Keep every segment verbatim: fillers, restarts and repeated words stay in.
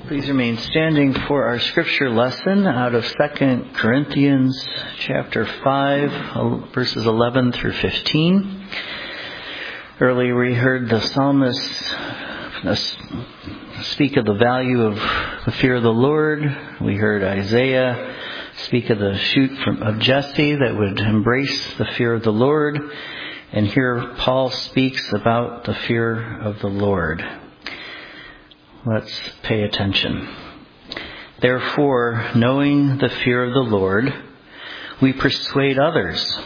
Please remain standing for our scripture lesson out of Second Corinthians chapter five, verses eleven through fifteen. Earlier we heard the psalmist speak of the value of the fear of the Lord. We heard Isaiah speak of the shoot from, of Jesse that would embrace the fear of the Lord. And here Paul speaks about the fear of the Lord. Let's pay attention. Therefore, knowing the fear of the Lord, we persuade others.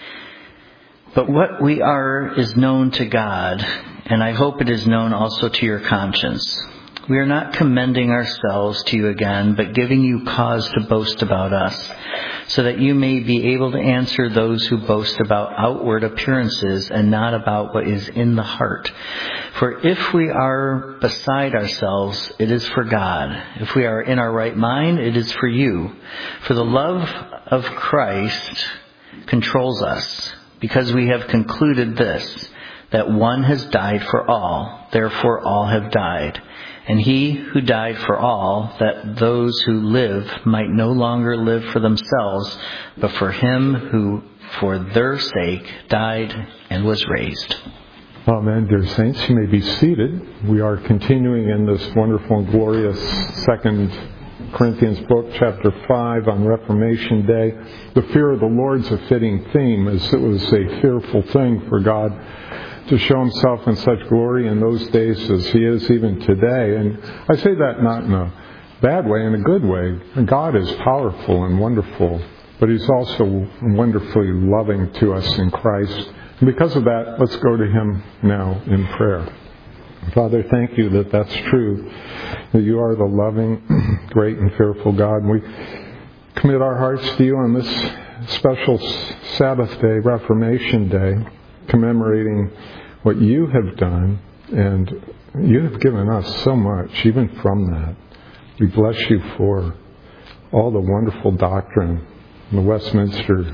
But what we are is known to God, and I hope it is known also to your conscience. We are not commending ourselves to you again, but giving you cause to boast about us, so that you may be able to answer those who boast about outward appearances and not about what is in the heart. For if we are beside ourselves, it is for God. If we are in our right mind, it is for you. For the love of Christ controls us, because we have concluded this, that one has died for all, therefore all have died. And he who died for all, that those who live might no longer live for themselves, but for him who for their sake died and was raised. Amen, dear saints. You may be seated. We are continuing in this wonderful and glorious Second Corinthians book, chapter five, on Reformation Day. The fear of the Lord's a fitting theme, as it was a fearful thing for God to show himself in such glory in those days as he is even today. And I say that not in a bad way, in a good way. God is powerful and wonderful, but he's also wonderfully loving to us in Christ. And because of that, let's go to him now in prayer. Father, thank you that that's true, that you are the loving, great and fearful God. And we commit our hearts to you on this special Sabbath day, Reformation Day, commemorating what you have done, and you have given us so much, even from that. We bless you for all the wonderful doctrine, the Westminster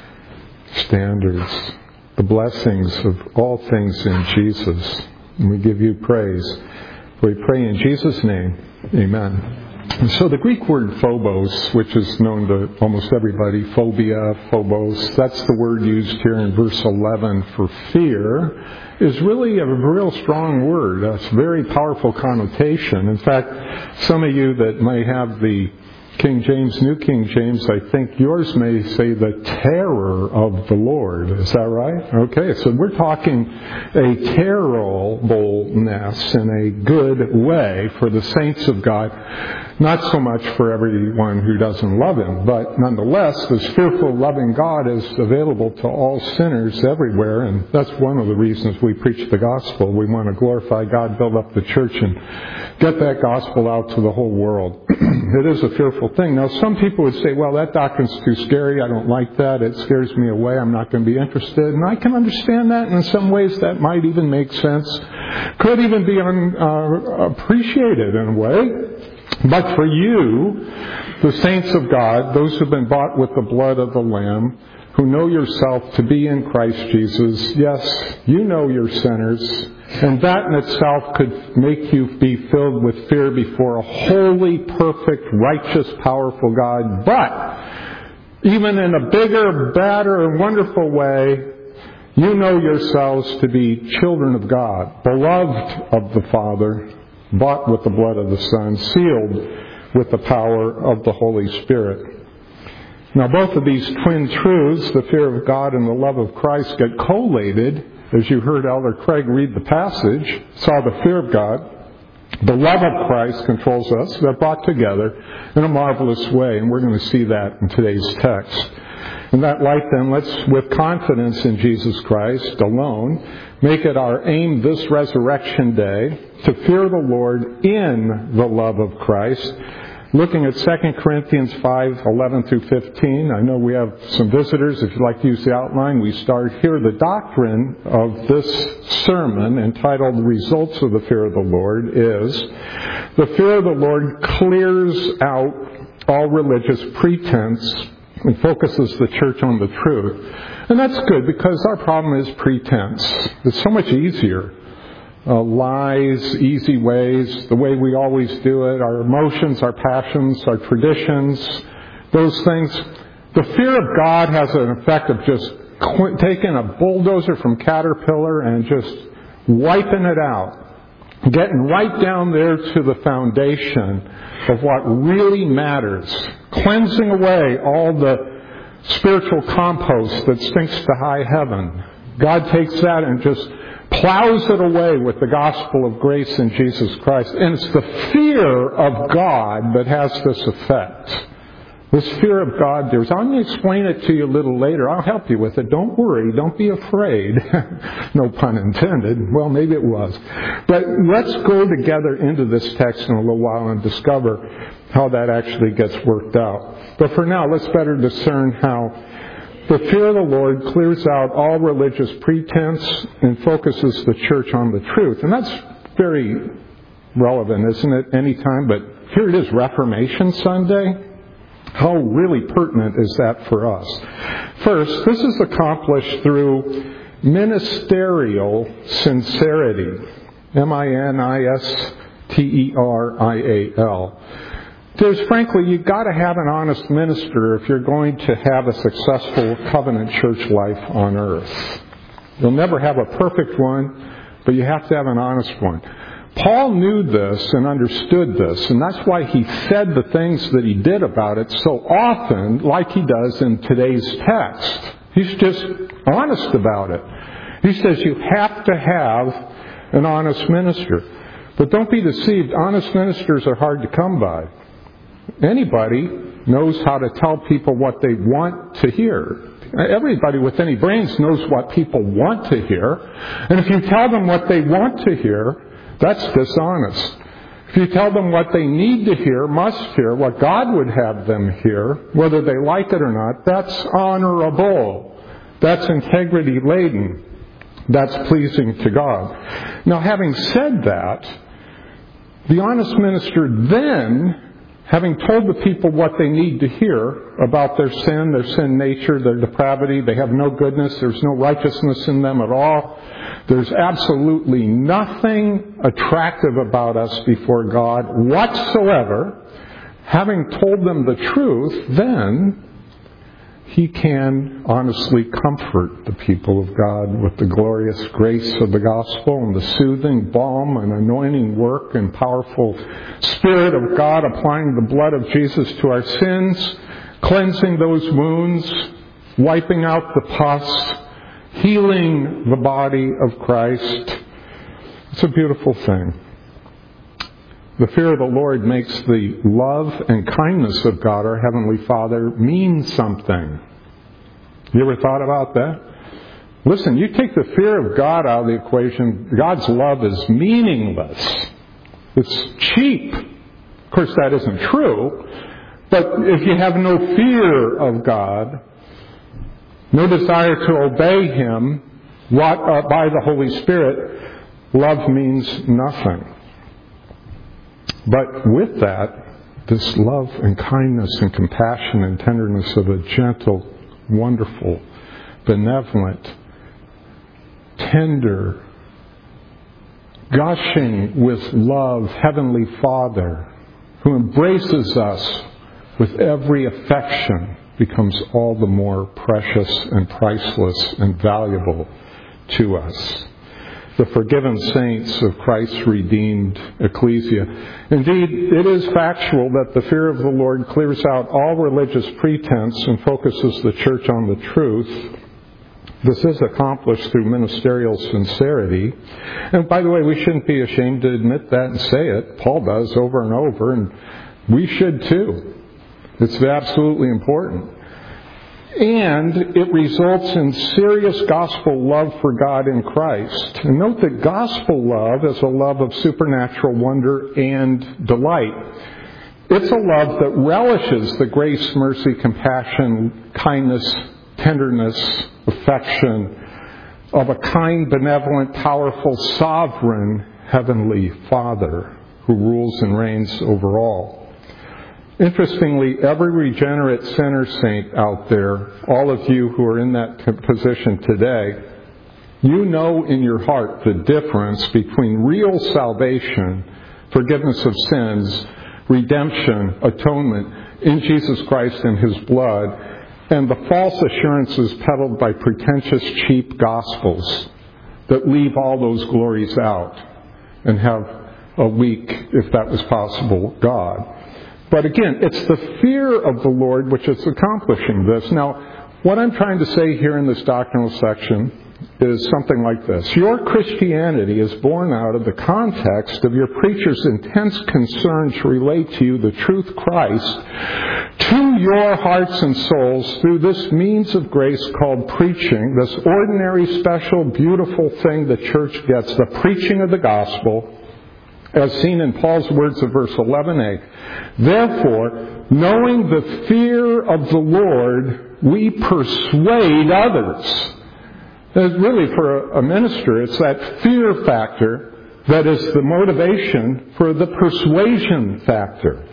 standards, the blessings of all things in Jesus. And we give you praise. We pray in Jesus' name. Amen. So the Greek word phobos, which is known to almost everybody, phobia, phobos, that's the word used here in verse eleven for fear, is really a real strong word. That's a very powerful connotation. In fact, some of you that may have the King James, New King James, I think yours may say the terror of the Lord. Is that right? Okay, so we're talking a terribleness in a good way for the saints of God. Not so much for everyone who doesn't love him, but nonetheless, this fearful, loving God is available to all sinners everywhere, and that's one of the reasons we preach the gospel. We want to glorify God, build up the church, and get that gospel out to the whole world. It is a fearful thing. Now, some people would say, well, that doctrine's too scary. I don't like that. It scares me away. I'm not going to be interested. And I can understand that. And in some ways, that might even make sense. Could even be un, uh, appreciated in a way. But for you, the saints of God, those who've been bought with the blood of the Lamb, who know yourself to be in Christ Jesus, yes, you know you're sinners, and that in itself could make you be filled with fear before a holy, perfect, righteous, powerful God. But even in a bigger, badder, and wonderful way, you know yourselves to be children of God, beloved of the Father, bought with the blood of the Son, sealed with the power of the Holy Spirit. Now, both of these twin truths, the fear of God and the love of Christ, get collated, as you heard Elder Craig read the passage, saw the fear of God. The love of Christ controls us. They're brought together in a marvelous way, and we're going to see that in today's text. In that light, then, let's, with confidence in Jesus Christ alone, make it our aim this resurrection day to fear the Lord in the love of Christ. Looking at Second Corinthians five, eleven through fifteen, I know we have some visitors. If you'd like to use the outline, we start here. The doctrine of this sermon, entitled The Results of the Fear of the Lord, is the fear of the Lord clears out all religious pretense and focuses the church on the truth. And that's good, because our problem is pretense. It's so much easier uh, lies, easy ways, the way we always do it, our emotions, our passions, our traditions, those things. The fear of God has an effect of just qu- taking a bulldozer from Caterpillar and just wiping it out. Getting right down there to the foundation of what really matters. Cleansing away all the spiritual compost that stinks to high heaven. God takes that and just plows it away with the gospel of grace in Jesus Christ. And it's the fear of God that has this effect. This fear of God, there's, I'm going to explain it to you a little later. I'll help you with it. Don't worry. Don't be afraid. No pun intended. Well, maybe it was. But let's go together into this text in a little while and discover how that actually gets worked out. But for now, let's better discern how the fear of the Lord clears out all religious pretense and focuses the church on the truth. And that's very relevant, isn't it, anytime? But here it is, Reformation Sunday. How really pertinent is that for us? First, this is accomplished through ministerial sincerity. M I N I S T E R I A L. There's, frankly, you've got to have an honest minister if you're going to have a successful covenant church life on earth. You'll never have a perfect one, but you have to have an honest one. Paul knew this and understood this, and that's why he said the things that he did about it so often, like he does in today's text. He's just honest about it. He says you have to have an honest minister. But don't be deceived, honest ministers are hard to come by. Anybody knows how to tell people what they want to hear. Everybody with any brains knows what people want to hear. And if you tell them what they want to hear, that's dishonest. If you tell them what they need to hear, must hear, what God would have them hear, whether they like it or not, that's honorable. That's integrity-laden. That's pleasing to God. Now, having said that, the honest minister then, having told the people what they need to hear about their sin, their sin nature, their depravity, they have no goodness, there's no righteousness in them at all, there's absolutely nothing attractive about us before God whatsoever. Having told them the truth, then he can honestly comfort the people of God with the glorious grace of the gospel and the soothing balm and anointing work and powerful Spirit of God applying the blood of Jesus to our sins, cleansing those wounds, wiping out the pus, healing the body of Christ. It's a beautiful thing. The fear of the Lord makes the love and kindness of God, our Heavenly Father, mean something. You ever thought about that? Listen, you take the fear of God out of the equation, God's love is meaningless. It's cheap. Of course, that isn't true. But if you have no fear of God, no desire to obey Him what, uh, by the Holy Spirit, love means nothing. But with that, this love and kindness and compassion and tenderness of a gentle, wonderful, benevolent, tender, gushing with love Heavenly Father who embraces us with every affection becomes all the more precious and priceless and valuable to us. The forgiven saints of Christ's redeemed ecclesia. Indeed, it is factual that the fear of the Lord clears out all religious pretense and focuses the church on the truth. This is accomplished through ministerial sincerity. And by the way, we shouldn't be ashamed to admit that and say it. Paul does over and over, and we should too. It's absolutely important. And it results in serious gospel love for God in Christ. And note that gospel love is a love of supernatural wonder and delight. It's a love that relishes the grace, mercy, compassion, kindness, tenderness, affection of a kind, benevolent, powerful, sovereign Heavenly Father who rules and reigns over all. Interestingly, every regenerate sinner saint out there, all of you who are in that position today, you know in your heart the difference between real salvation, forgiveness of sins, redemption, atonement in Jesus Christ and His blood, and the false assurances peddled by pretentious, cheap gospels that leave all those glories out and have a weak, if that was possible, God. But again, it's the fear of the Lord which is accomplishing this. Now, what I'm trying to say here in this doctrinal section is something like this. Your Christianity is born out of the context of your preacher's intense concern to relate to you the truth Christ to your hearts and souls through this means of grace called preaching, this ordinary, special, beautiful thing the church gets, the preaching of the gospel, as seen in Paul's words of verse eleven a. Therefore, knowing the fear of the Lord, we persuade others. It's really, for a minister, it's that fear factor that is the motivation for the persuasion factor.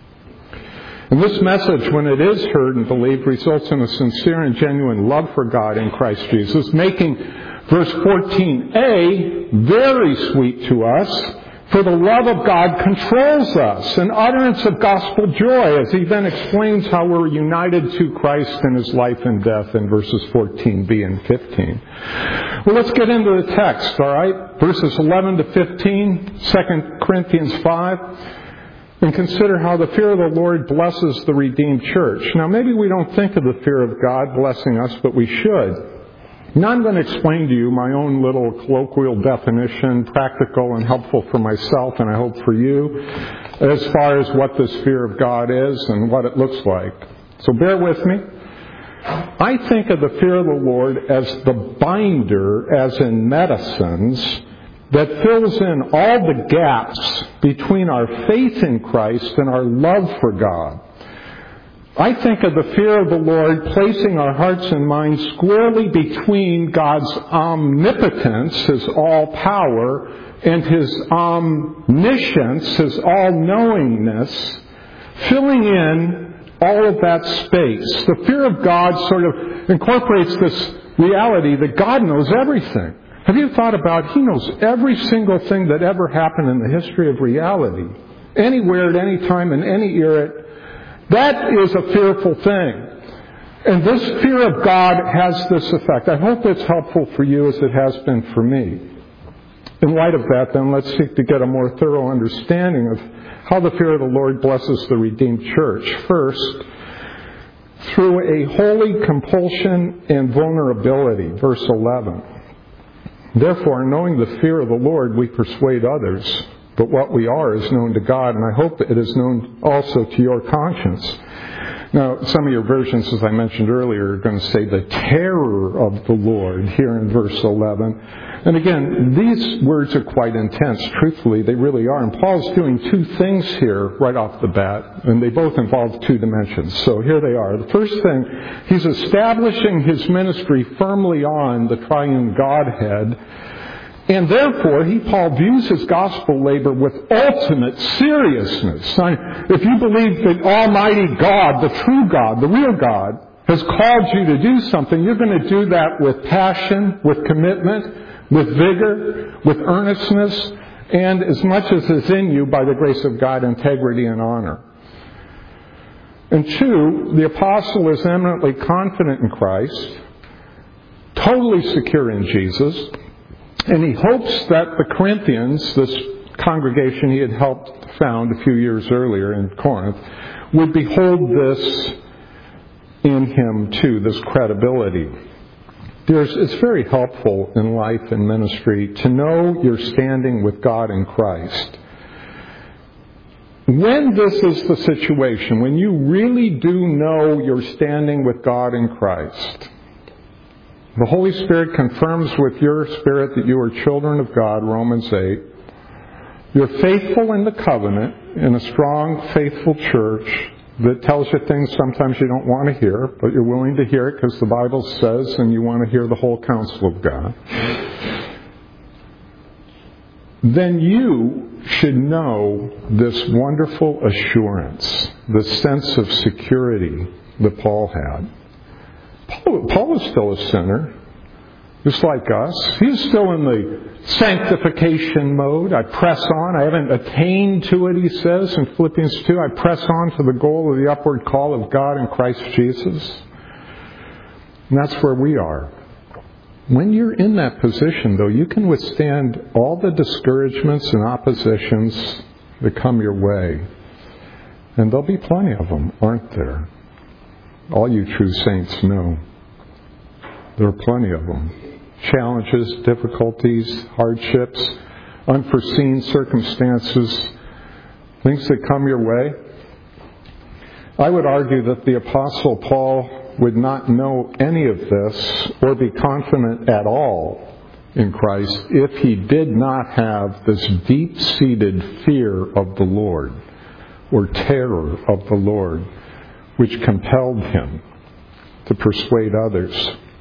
And this message, when it is heard and believed, results in a sincere and genuine love for God in Christ Jesus, making verse fourteen a very sweet to us. For the love of God controls us, an utterance of gospel joy, as he then explains how we're united to Christ in his life and death in verses fourteen b and fifteen. Well, let's get into the text, all right? Verses eleven to fifteen, Second Corinthians five, and consider how the fear of the Lord blesses the redeemed church. Now, maybe we don't think of the fear of God blessing us, but we should. Now I'm going to explain to you my own little colloquial definition, practical and helpful for myself, and I hope for you, as far as what this fear of God is and what it looks like. So bear with me. I think of the fear of the Lord as the binder, as in medicines, that fills in all the gaps between our faith in Christ and our love for God. I think of the fear of the Lord placing our hearts and minds squarely between God's omnipotence, His all-power, and His omniscience, His all-knowingness, filling in all of that space. The fear of God sort of incorporates this reality that God knows everything. Have you thought about He knows every single thing that ever happened in the history of reality, anywhere, at any time, in any era? That is a fearful thing. And this fear of God has this effect. I hope it's helpful for you as it has been for me. In light of that, then, let's seek to get a more thorough understanding of how the fear of the Lord blesses the redeemed church. First, through a holy compulsion and vulnerability. Verse eleven. Therefore, knowing the fear of the Lord, we persuade others. But what we are is known to God, and I hope that it is known also to your conscience. Now, some of your versions, as I mentioned earlier, are going to say the terror of the Lord here in verse eleven. And again, these words are quite intense. Truthfully, they really are. And Paul's doing two things here right off the bat, and they both involve two dimensions. So here they are. The first thing, he's establishing his ministry firmly on the triune Godhead. And therefore, he, Paul, views his gospel labor with ultimate seriousness. If you believe that Almighty God, the true God, the real God, has called you to do something, you're going to do that with passion, with commitment, with vigor, with earnestness, and as much as is in you by the grace of God, integrity and honor. And two, the apostle is eminently confident in Christ, totally secure in Jesus, and he hopes that the Corinthians, this congregation he had helped found a few years earlier in Corinth, would behold this in him too, this credibility. There's, it's very helpful in life and ministry to know you're standing with God in Christ. When this is the situation, when you really do know you're standing with God in Christ, the Holy Spirit confirms with your spirit that you are children of God, Romans eight. You're faithful in the covenant, in a strong, faithful church that tells you things sometimes you don't want to hear, but you're willing to hear it because the Bible says, and you want to hear the whole counsel of God. Then you should know this wonderful assurance, the sense of security that Paul had. Paul, Paul was still a sinner. just like us. He's still in the sanctification mode. I press on. I haven't attained to it, he says in Philippians two. I press on to the goal of the upward call of God in Christ Jesus. And that's where we are. When you're in that position, though, you can withstand all the discouragements and oppositions that come your way. And there'll be plenty of them, aren't there? All you true saints know. There are plenty of them. Challenges, difficulties, hardships, unforeseen circumstances, things that come your way. I would argue that the Apostle Paul would not know any of this or be confident at all in Christ if he did not have this deep-seated fear of the Lord or terror of the Lord, which compelled him to persuade others.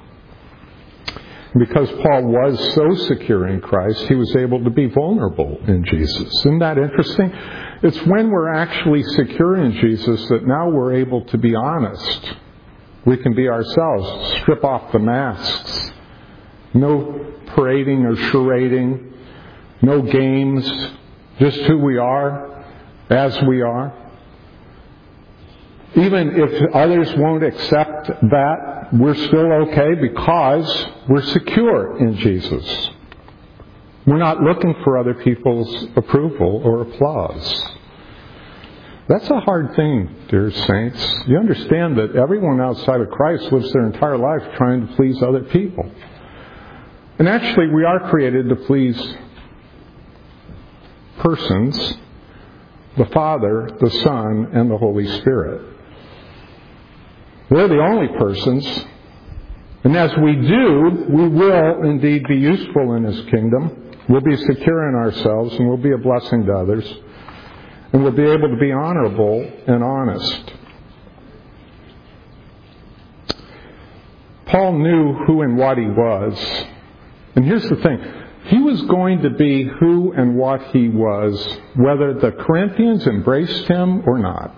Because Paul was so secure in Christ, he was able to be vulnerable in Jesus. Isn't that interesting? It's when we're actually secure in Jesus that now we're able to be honest. We can be ourselves, strip off the masks. No parading or charading, no games, just who we are, as we are. Even if others won't accept that, we're still okay because we're secure in Jesus. We're not looking for other people's approval or applause. That's a hard thing, dear saints. You understand that everyone outside of Christ lives their entire life trying to please other people. And actually, we are created to please persons, the Father, the Son, and the Holy Spirit. They're the only persons. And as we do, we will indeed be useful in His kingdom. We'll be secure in ourselves, and we'll be a blessing to others. And we'll be able to be honorable and honest. Paul knew who and what he was. And here's the thing. He was going to be who and what he was, whether the Corinthians embraced him or not.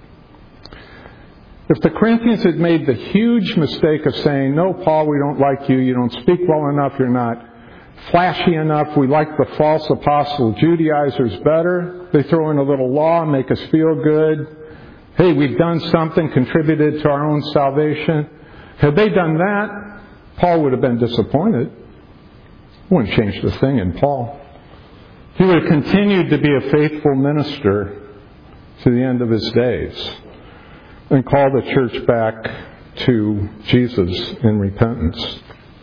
If the Corinthians had made the huge mistake of saying, no, Paul, we don't like you, you don't speak well enough, you're not flashy enough, we like the false apostle Judaizers better, they throw in a little law, make us feel good, hey, we've done something, contributed to our own salvation. Had they done that, Paul would have been disappointed. It wouldn't change the thing in Paul. He would have continued to be a faithful minister to the end of his days and call the church back to Jesus in repentance.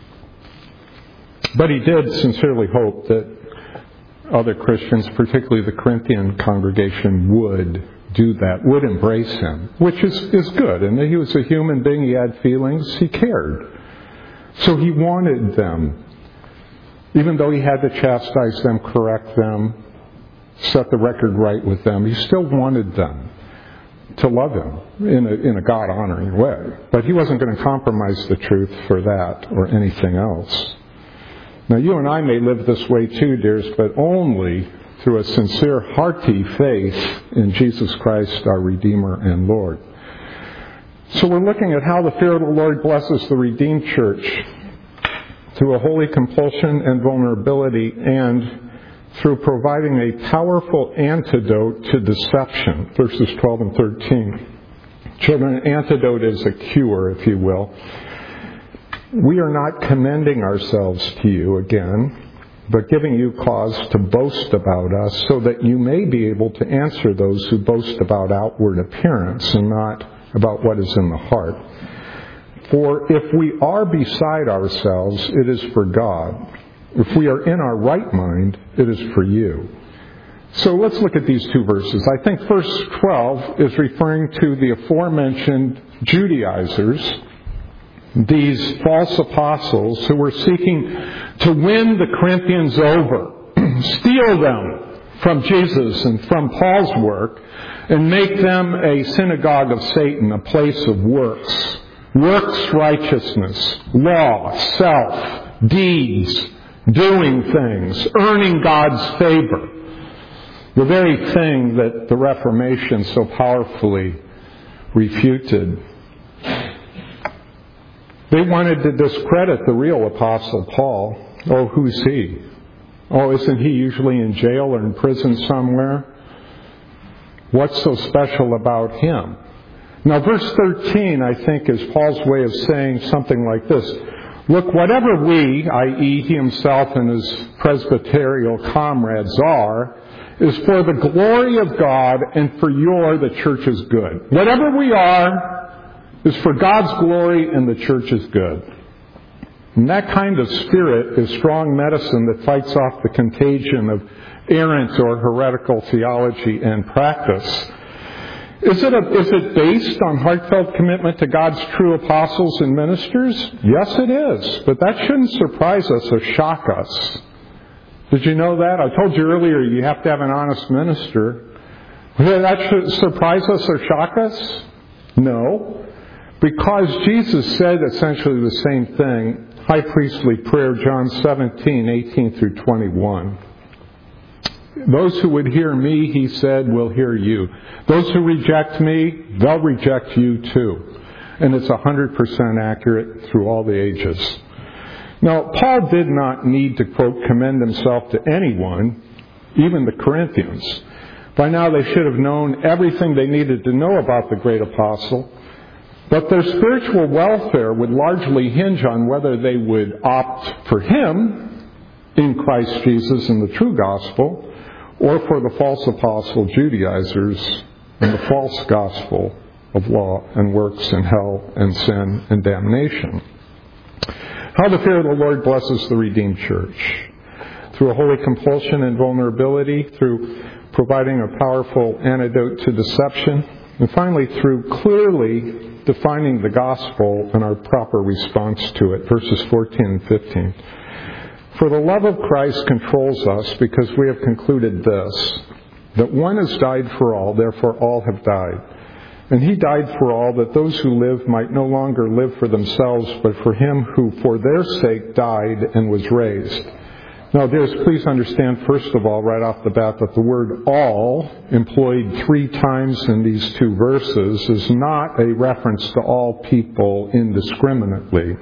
But he did sincerely hope that other Christians, particularly the Corinthian congregation, would do that, would embrace him, which is, is good. And he was a human being, he had feelings, he cared. So he wanted them, even though he had to chastise them, correct them, set the record right with them, he still wanted them to love him in a, in a God-honoring way. But he wasn't going to compromise the truth for that or anything else. Now, you and I may live this way too, dears, but only through a sincere, hearty faith in Jesus Christ, our Redeemer and Lord. So we're looking at how the fear of the Lord blesses the redeemed church through a holy compulsion and vulnerability, and through providing a powerful antidote to deception, verses twelve and thirteen. Children, an antidote is a cure, if you will. We are not commending ourselves to you again, but giving you cause to boast about us, so that you may be able to answer those who boast about outward appearance and not about what is in the heart. For if we are beside ourselves, it is for God. If we are in our right mind, it is for you. So let's look at these two verses. I think verse twelve is referring to the aforementioned Judaizers, these false apostles who were seeking to win the Corinthians over, steal them from Jesus and from Paul's work, and make them a synagogue of Satan, a place of works. Works righteousness, law, self, deeds, doing things, earning God's favor. The very thing that the Reformation so powerfully refuted. They wanted to discredit the real Apostle Paul. Oh, who's he? Oh, isn't he usually in jail or in prison somewhere? What's so special about him? Now, verse thirteen, I think, is Paul's way of saying something like this. Look, whatever we, that is he himself and his presbyterial comrades are, is for the glory of God and for your, the church's good. Whatever we are is for God's glory and the church's good. And that kind of spirit is strong medicine that fights off the contagion of errant or heretical theology and practice. Is it, a, is it based on heartfelt commitment to God's true apostles and ministers? Yes, it is. But that shouldn't surprise us or shock us. Did you know that? I told you earlier you have to have an honest minister. That should surprise us or shock us? No. Because Jesus said essentially the same thing. High priestly prayer, John seventeen, eighteen through twenty-one. Those who would hear me, he said, will hear you. Those who reject me, they'll reject you too. And it's one hundred percent accurate through all the ages. Now, Paul did not need to, quote, commend himself to anyone, even the Corinthians. By now they should have known everything they needed to know about the great apostle. But their spiritual welfare would largely hinge on whether they would opt for him in Christ Jesus in the true gospel, or for the false apostle Judaizers and the false gospel of law and works and hell and sin and damnation. How the fear of the Lord blesses the redeemed church. Through a holy compulsion and vulnerability, through providing a powerful antidote to deception, and finally through clearly defining the gospel and our proper response to it. Verses fourteen and fifteen. For the love of Christ controls us because we have concluded this, that one has died for all, therefore all have died. And he died for all, that those who live might no longer live for themselves, but for him who for their sake died and was raised. Now, dears, please understand, first of all, right off the bat, that the word all, employed three times in these two verses, is not a reference to all people indiscriminately.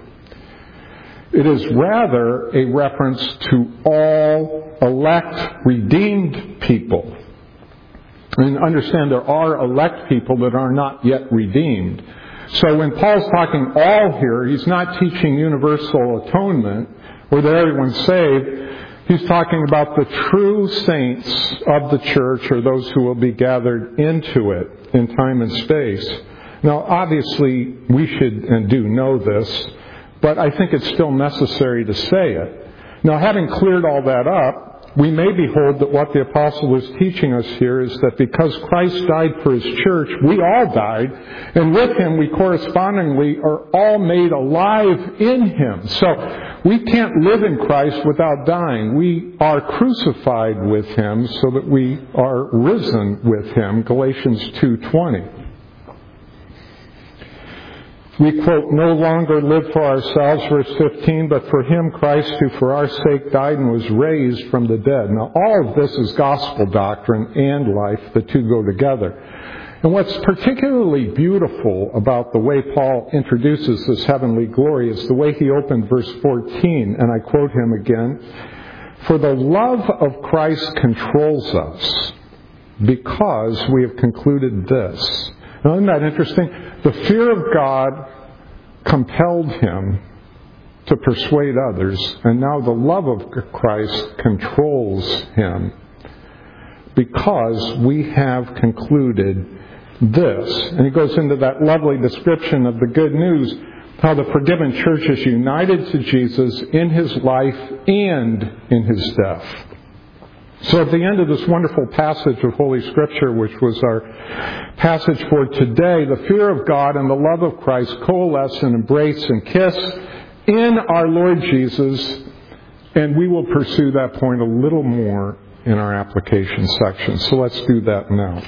It is rather a reference to all elect, redeemed people. And understand there are elect people that are not yet redeemed. So when Paul's talking all here, he's not teaching universal atonement, or that everyone's saved. He's talking about the true saints of the church, or those who will be gathered into it in time and space. Now, obviously, we should and do know this, but I think it's still necessary to say it. Now, having cleared all that up, we may behold that what the apostle is teaching us here is that because Christ died for his church, we all died, and with him we correspondingly are all made alive in him. So we can't live in Christ without dying. We are crucified with him so that we are risen with him. Galatians two twenty. We, quote, no longer live for ourselves, verse fifteen, but for him, Christ, who for our sake died and was raised from the dead. Now, all of this is gospel doctrine and life. The two go together. And what's particularly beautiful about the way Paul introduces this heavenly glory is the way he opened verse fourteen, and I quote him again, for the love of Christ controls us because we have concluded this. Now, isn't that interesting? The fear of God compelled him to persuade others, and now the love of Christ controls him because we have concluded this. And he goes into that lovely description of the good news, how the forgiven church is united to Jesus in his life and in his death. So at the end of this wonderful passage of Holy Scripture, which was our passage for today, the fear of God and the love of Christ coalesce and embrace and kiss in our Lord Jesus, and we will pursue that point a little more in our application section. So let's do that now.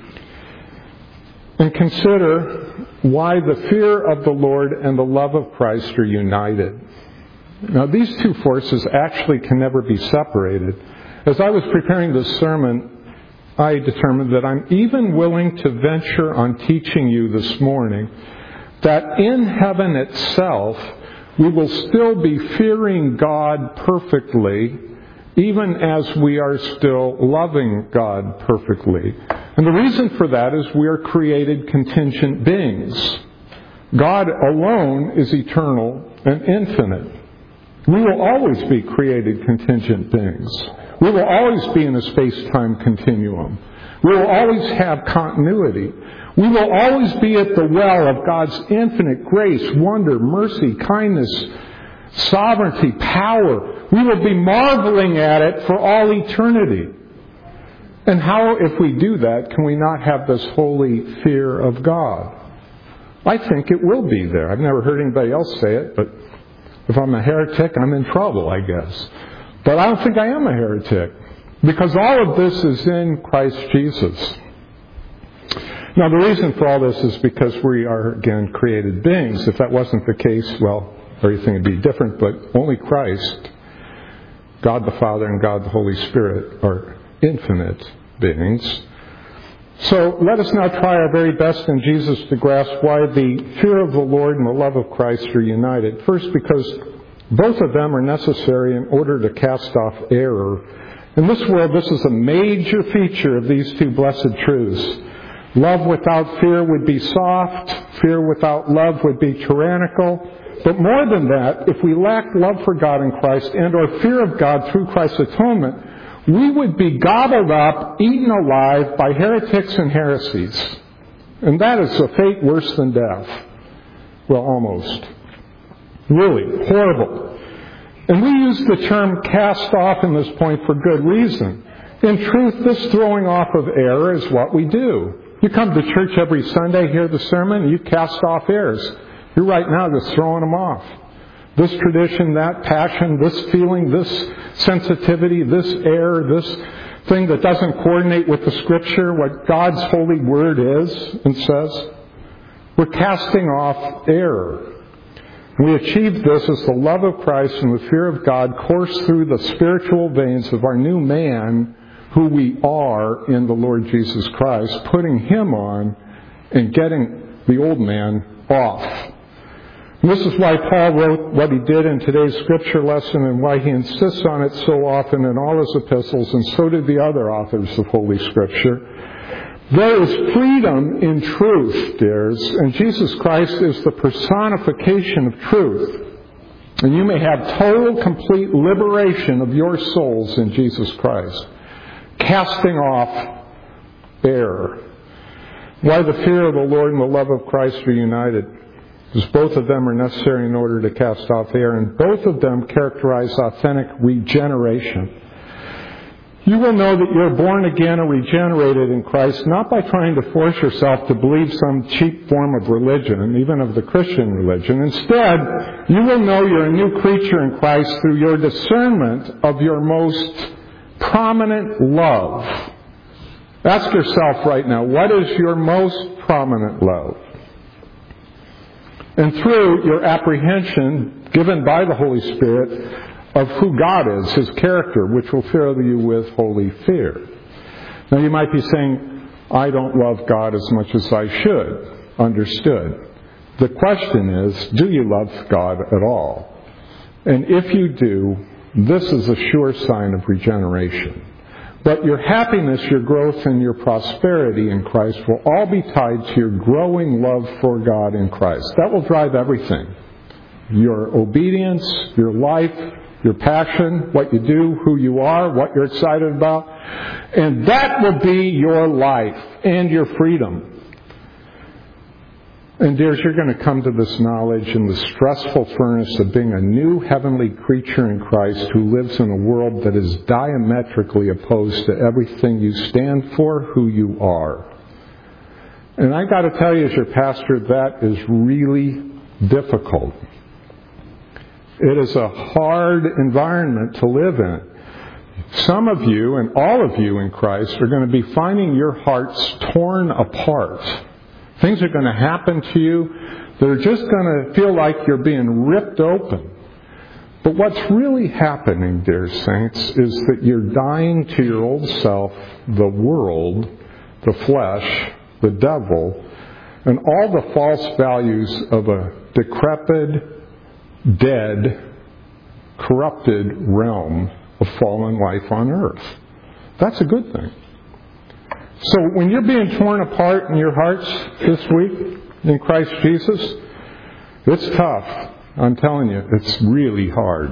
And consider why the fear of the Lord and the love of Christ are united. Now, these two forces actually can never be separated. As I was preparing this sermon, I determined that I'm even willing to venture on teaching you this morning that in heaven itself, we will still be fearing God perfectly, even as we are still loving God perfectly. And the reason for that is we are created contingent beings. God alone is eternal and infinite. We will always be created contingent beings. We will always be in a space-time continuum. We will always have continuity. We will always be at the well of God's infinite grace, wonder, mercy, kindness, sovereignty, power. We will be marveling at it for all eternity. And how, if we do that, can we not have this holy fear of God? I think it will be there. I've never heard anybody else say it, but if I'm a heretic, I'm in trouble, I guess. But I don't think I am a heretic, because all of this is in Christ Jesus. Now, the reason for all this is because we are, again, created beings. If that wasn't the case, well, everything would be different, but only Christ, God the Father and God the Holy Spirit, are infinite beings. So let us now try our very best in Jesus to grasp why the fear of the Lord and the love of Christ are united. First, because both of them are necessary in order to cast off error. In this world, this is a major feature of these two blessed truths. Love without fear would be soft. Fear without love would be tyrannical. But more than that, if we lacked love for God in Christ and or fear of God through Christ's atonement, we would be gobbled up, eaten alive by heretics and heresies. And that is a fate worse than death. Well, almost. Really, horrible. And we use the term cast off in this point for good reason. In truth, this throwing off of error is what we do. You come to church every Sunday, hear the sermon, and you cast off errors. You're right now just throwing them off. This tradition, that passion, this feeling, this sensitivity, this error, this thing that doesn't coordinate with the Scripture, what God's holy word is and says. We're casting off error. We achieve this as the love of Christ and the fear of God course through the spiritual veins of our new man, who we are in the Lord Jesus Christ, putting Him on and getting the old man off. And this is why Paul wrote what he did in today's scripture lesson and why he insists on it so often in all his epistles, and so did the other authors of Holy Scripture. There is freedom in truth, dears, and Jesus Christ is the personification of truth. And you may have total, complete liberation of your souls in Jesus Christ, casting off error. Why the fear of the Lord and the love of Christ are united. Because both of them are necessary in order to cast off error, and both of them characterize authentic regeneration. You will know that you're born again or regenerated in Christ not by trying to force yourself to believe some cheap form of religion, even of the Christian religion. Instead, you will know you're a new creature in Christ through your discernment of your most prominent love. Ask yourself right now, what is your most prominent love? And through your apprehension given by the Holy Spirit of who God is, His character, which will fill you with holy fear. Now you might be saying, I don't love God as much as I should. Understood. The question is, do you love God at all? And if you do, this is a sure sign of regeneration. But your happiness, your growth, and your prosperity in Christ will all be tied to your growing love for God in Christ. That will drive everything. Your obedience, your life, your passion, what you do, who you are, what you're excited about. And that will be your life and your freedom. And dears, you're going to come to this knowledge in the stressful furnace of being a new heavenly creature in Christ who lives in a world that is diametrically opposed to everything you stand for, who you are. And I got to tell you, as your pastor, that is really difficult. It is a hard environment to live in. Some of you, and all of you in Christ, are going to be finding your hearts torn apart. Things are going to happen to you that are just going to feel like you're being ripped open. But what's really happening, dear saints, is that you're dying to your old self, the world, the flesh, the devil, and all the false values of a decrepit, dead, corrupted realm of fallen life on earth. That's a good thing. So when you're being torn apart in your hearts this week in Christ Jesus, it's tough. I'm telling you, it's really hard.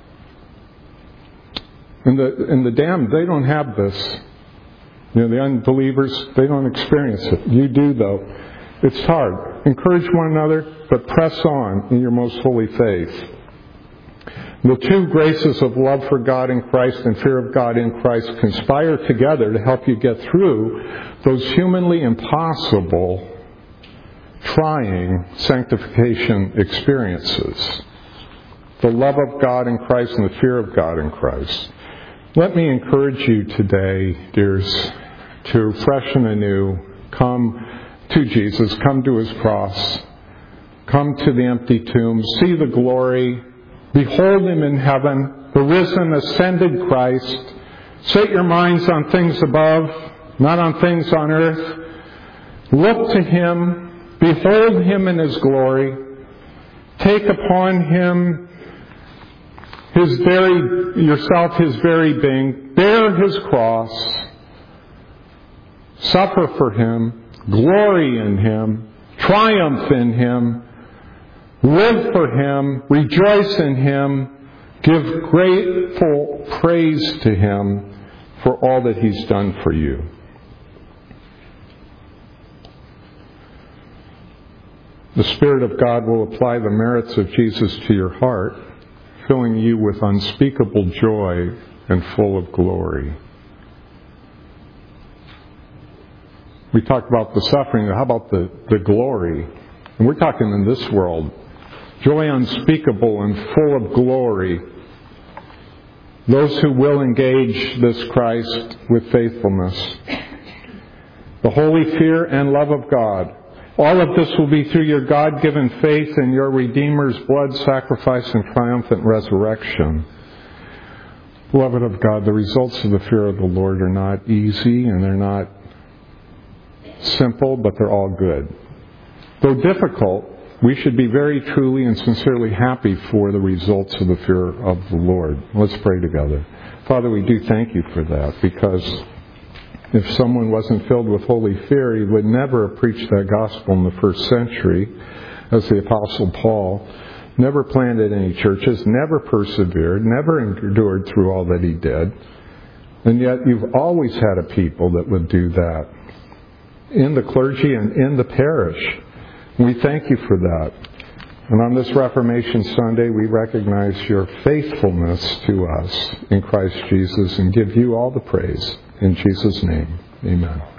And the, and the damned, they don't have this. You know, the unbelievers, they don't experience it. You do, though. It's hard. Encourage one another, but press on in your most holy faith. The two graces of love for God in Christ and fear of God in Christ conspire together to help you get through those humanly impossible, trying sanctification experiences. The love of God in Christ and the fear of God in Christ. Let me encourage you today, dears, to fresh and anew come to Jesus, come to His cross, come to the empty tomb, see the glory, behold Him in heaven, the risen, ascended Christ. Set your minds on things above, not on things on earth. Look to Him, behold Him in His glory, take upon Him His very, yourself, His very being, bear His cross, suffer for Him, glory in Him, triumph in Him, live for Him, rejoice in Him, give grateful praise to Him for all that He's done for you. The Spirit of God will apply the merits of Jesus to your heart, filling you with unspeakable joy and full of glory. We talked about the suffering. How about the, the glory? And we're talking in this world. Joy unspeakable and full of glory. Those who will engage this Christ with faithfulness. The holy fear and love of God. All of this will be through your God-given faith in your Redeemer's blood, sacrifice, and triumphant resurrection. Beloved of God, the results of the fear of the Lord are not easy and they're not simple, but they're all good. Though difficult, we should be very truly and sincerely happy for the results of the fear of the Lord. Let's pray together. Father, we do thank you for that, because if someone wasn't filled with holy fear, he would never have preached that gospel in the first century, as the Apostle Paul, never planted any churches, never persevered, never endured through all that he did. And yet you've always had a people that would do that in the clergy and in the parish. We thank you for that. And on this Reformation Sunday, we recognize your faithfulness to us in Christ Jesus and give you all the praise. In Jesus' name, amen.